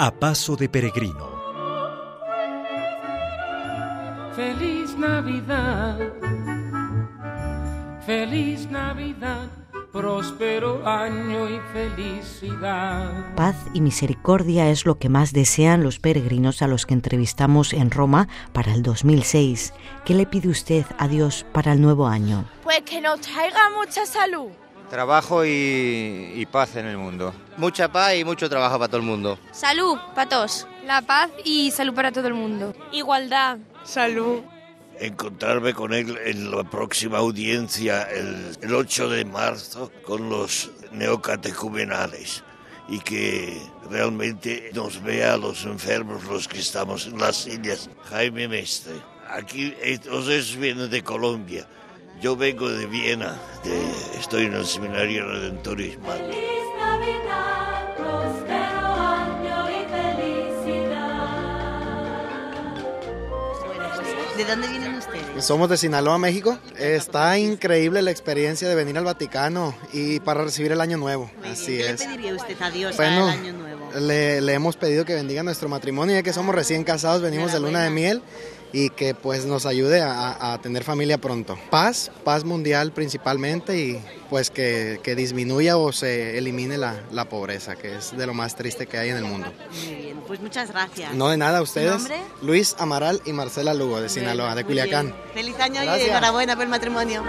a paso de peregrino. Feliz Navidad, feliz Navidad, próspero año y felicidad. Paz y misericordia es lo que más desean los peregrinos a los que entrevistamos en Roma para el 2006. ¿Qué le pide usted a Dios para el nuevo año? Pues que nos traiga mucha salud. Trabajo y paz en el mundo. Mucha paz y mucho trabajo para todo el mundo. Salud para todos. La paz y salud para todo el mundo. Igualdad. Salud. Encontrarme con él en la próxima audiencia el 8 de marzo con los neocatecumenales y que realmente nos vea a los enfermos, los que estamos en las sillas. Jaime Mestre, aquí entonces viene de Colombia. Yo vengo de Viena, estoy en el Seminario Redentorismo. Feliz Navidad, próspero año y felicidad. ¿De dónde vienen ustedes? Somos de Sinaloa, México. Está increíble la experiencia de venir al Vaticano y para recibir el Año Nuevo. Así es. ¿Qué le pediría usted a Dios para el Año Nuevo? Le hemos pedido que bendiga nuestro matrimonio, ya que somos recién casados, venimos de luna de miel. Y que pues nos ayude a tener familia pronto. Paz mundial principalmente y pues que disminuya o se elimine la pobreza, que es de lo más triste que hay en el mundo. Muy bien, pues muchas gracias. No, de nada, a ustedes. ¿Tu nombre? Luis Amaral y Marcela Lugo de Sinaloa, de Culiacán. Feliz año Gracias. Y enhorabuena por el matrimonio.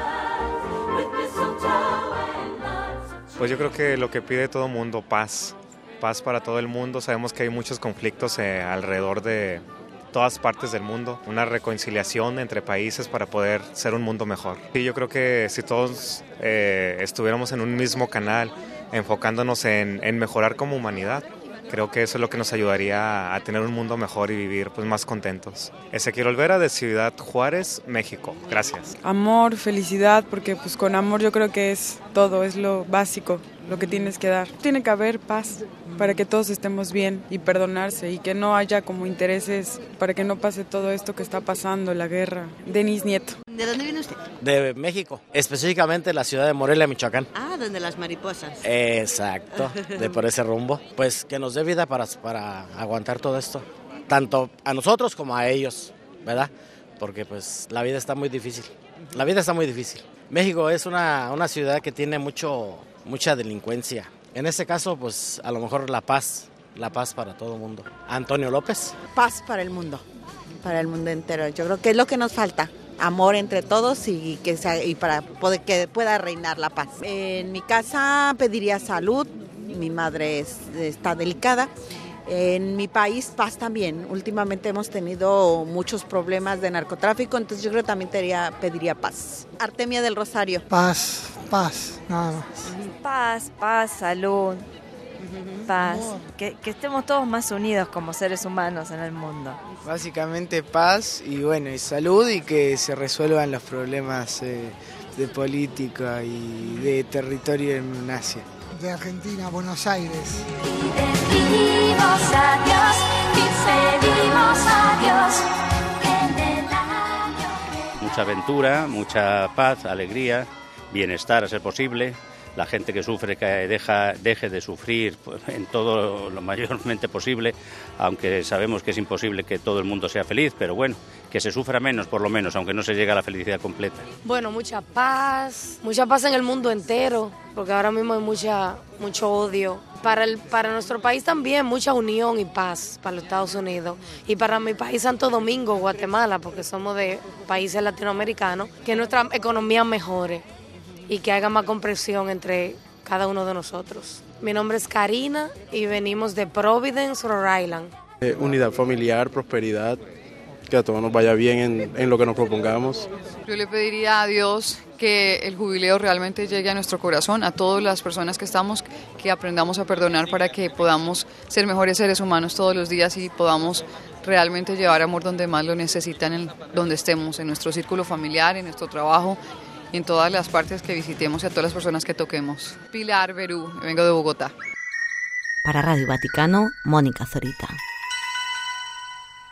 Pues yo creo que lo que pide todo el mundo, paz para todo el mundo. Sabemos que hay muchos conflictos alrededor de todas partes del mundo, una reconciliación entre países para poder ser un mundo mejor. Y yo creo que si todos estuviéramos en un mismo canal, enfocándonos en mejorar como humanidad, creo que eso es lo que nos ayudaría a tener un mundo mejor y vivir pues más contentos. Ezequiel Olvera de Ciudad Juárez, México. Gracias. Amor, felicidad, porque pues con amor yo creo que es todo, es lo básico, lo que tienes que dar. Tiene que haber paz para que todos estemos bien y perdonarse y que no haya como intereses para que no pase todo esto que está pasando, la guerra. Denis Nieto. ¿De dónde viene usted? De México, específicamente la ciudad de Morelia, Michoacán. Ah, donde las mariposas. Exacto, de por ese rumbo. Pues que nos dé vida para aguantar todo esto, tanto a nosotros como a ellos, ¿verdad? Porque pues la vida está muy difícil. La vida está muy difícil. México es una ciudad que tiene mucha delincuencia. En este caso, pues a lo mejor la paz para todo el mundo. Antonio López. Paz para el mundo entero. Yo creo que es lo que nos falta. Amor entre todos y para poder que pueda reinar la paz. En mi casa pediría salud. Mi madre está delicada. En mi país, paz también. Últimamente hemos tenido muchos problemas de narcotráfico, entonces yo creo que también pediría paz. Artemia del Rosario. Paz, nada más. Paz, salud, paz. Que estemos todos más unidos como seres humanos en el mundo. Básicamente paz y salud y que se resuelvan los problemas de política y de territorio en Asia. De Argentina, Buenos Aires. Y pedimos a Dios, en el año que... Mucha aventura, mucha paz, alegría, bienestar a ser posible. La gente que sufre que deje de sufrir en todo lo mayormente posible, aunque sabemos que es imposible que todo el mundo sea feliz, pero bueno, que se sufra menos por lo menos, aunque no se llegue a la felicidad completa. Bueno, mucha paz en el mundo entero, porque ahora mismo hay mucho odio. Para nuestro país también, mucha unión y paz para los Estados Unidos. Y para mi país, Santo Domingo, Guatemala, porque somos de países latinoamericanos, que nuestra economía mejore y que haya más comprensión entre cada uno de nosotros. Mi nombre es Karina y venimos de Providence, Rhode Island. Unidad familiar, prosperidad, que a todos nos vaya bien en lo que nos propongamos. Yo le pediría a Dios que el jubileo realmente llegue a nuestro corazón, a todas las personas que estamos, que aprendamos a perdonar para que podamos ser mejores seres humanos todos los días y podamos realmente llevar amor donde más lo necesitan, donde estemos, en nuestro círculo familiar, en nuestro trabajo, en todas las partes que visitemos y a todas las personas que toquemos. Pilar Berú, vengo de Bogotá. Para Radio Vaticano, Mónica Zorita.